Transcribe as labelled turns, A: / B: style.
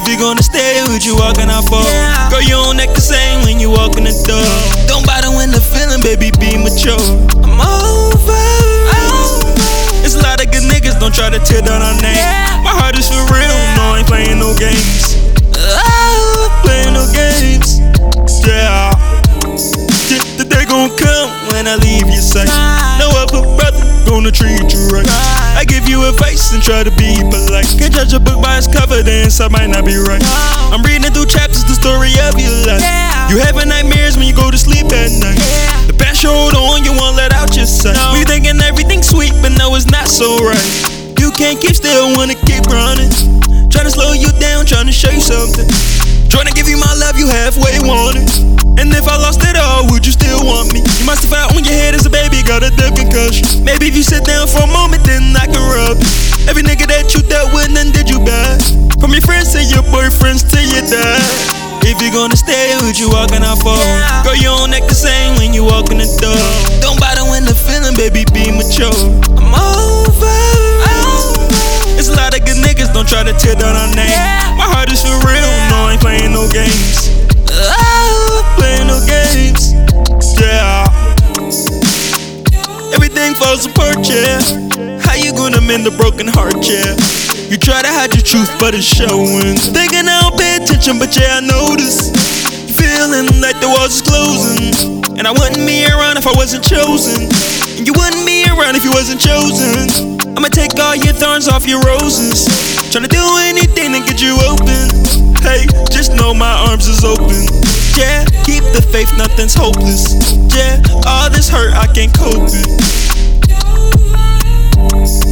A: If you gonna stay, would you walking out for? Girl, you don't act the same when you walk in the door. Don't bother when the feeling, baby, be mature. I'm over. It's a lot of good niggas, don't try to tear down our name. My heart is for real, no, I ain't playing no games. Playing no games. Yeah. The day gon' come when I leave your sight. No other brother gonna treat you right. I give you advice and try to be polite. Can't judge a book by its cover, the inside might not be right. I'm reading through chapters, the story of your life. You having nightmares when you go to sleep at night. The past you hold on, you won't let out your sight. We thinking everything's sweet, but no, it's not so right. You can't keep still, wanna keep running. Trying to slow you down, trying to show you something. Trying to give you my love, you halfway want it. And if I lost it all, would you still want me? You must have found on your head as a baby, got a deep concussion. Maybe if you sit down for a moment, then I can rub it. Every nigga that you dealt with, then did you bad? From your friends to your boyfriends to your dad. If you gonna stay, would you walking out for? Girl, you don't act the same when you walk in the door. Don't bother when the feeling, baby, be mature. I'm over. It's a lot of good niggas, don't try to tear down our name. My heart is for real, no, I ain't playing no games. Playing no games. Yeah. Everything falls apart, yeah. How you gonna mend a broken heart, yeah? You try to hide your truth, but it's showing. Thinking I don't pay attention, but yeah, I notice. Feeling like the walls is closing. And I wouldn't be around if I wasn't chosen. And you wouldn't be around if you wasn't chosen. I'ma take all your thorns off your roses. Tryna do anything to get you open. Hey, just know my arms is open. Yeah, keep the faith, nothing's hopeless. Yeah, all this hurt I can't cope with.